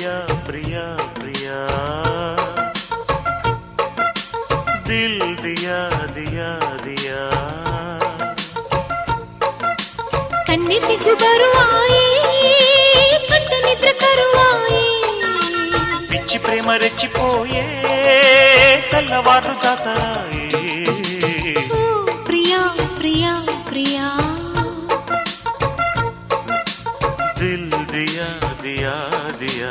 ప్రియా ప్రియా ప్రియా దిల్ దియా దియా దియా కన్ని సిగ్గు బరువాయే కట్ట నిద్ర కరువాయే పిచ్చి ప్రేమ రెచ్చిపోయే తెల్లవారు జాతరాయే ప్రియా ప్రియా ప్రియా దిల్ దియా దియా దియా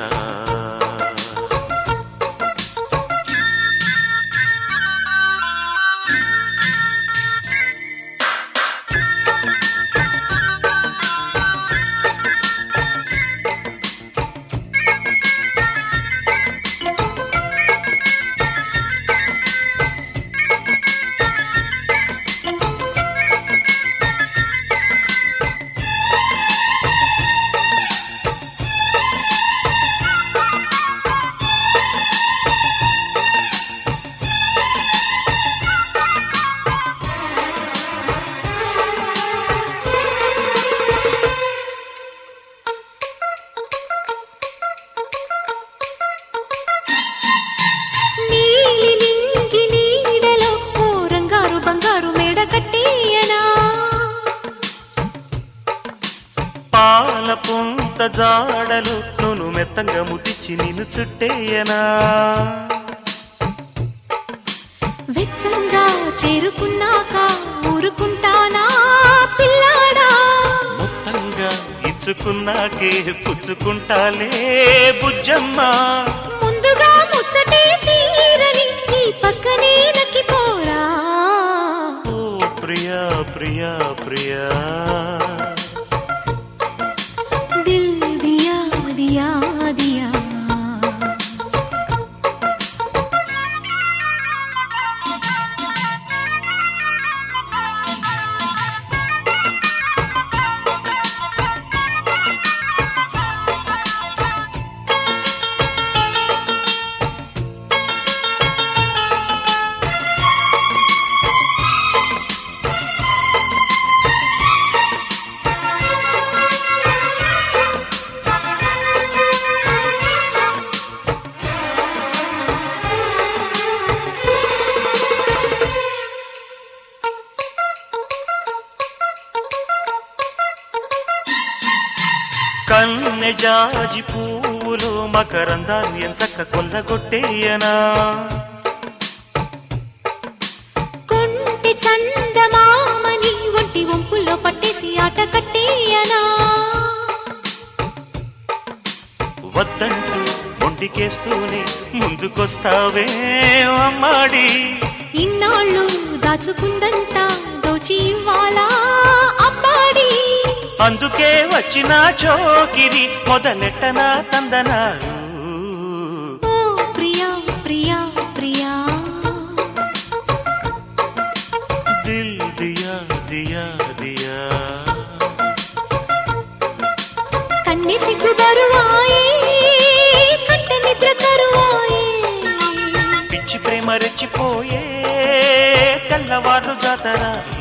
పాల పుంత జాడలు నును మెత్తంగా ముట్టించి నిన్ను చుట్టేయనా వెచ్చంగా చేరుకున్నాక ఊరుకుంటానా పిల్లాడా మొత్తంగా ఇచ్చుకున్నాకే పుచ్చుకుంటాలే బుజ్జమ్మ ముందుగా ముచ్చటే తీరని నీ పక్కనే నక్కిపోరా ఓ ప్రియా ప్రియా ప్రియా దిల్ దియా దియా దియా కన్నె జాజి పువ్వులు మకరందాన్ని ఎంచక్క కొల్లగొట్టేయనా కొంటి చందమామని ఒంటి వంపుల్లో పట్టేసి ఆట కట్టేయనా వద్దంటూ మొండికేస్తూనే ముందుకొస్తావే అమ్మాడి ఇన్నాళ్ళు దాచుకుందంతా దోచి ఇవ్వాలా అమ్మాడి అందుకే వచ్చిన చోకిరి మొదలెట్టనా తందనారు ఓ ప్రియా ప్రియా ప్రియా దిల్ దియా దియా దియా కన్ని సిగ్గు బరువాయే కట్ట నిద్ర కరువాయే పిచ్చి ప్రేమ రెచ్చిపోయే తెల్లవారు జాతర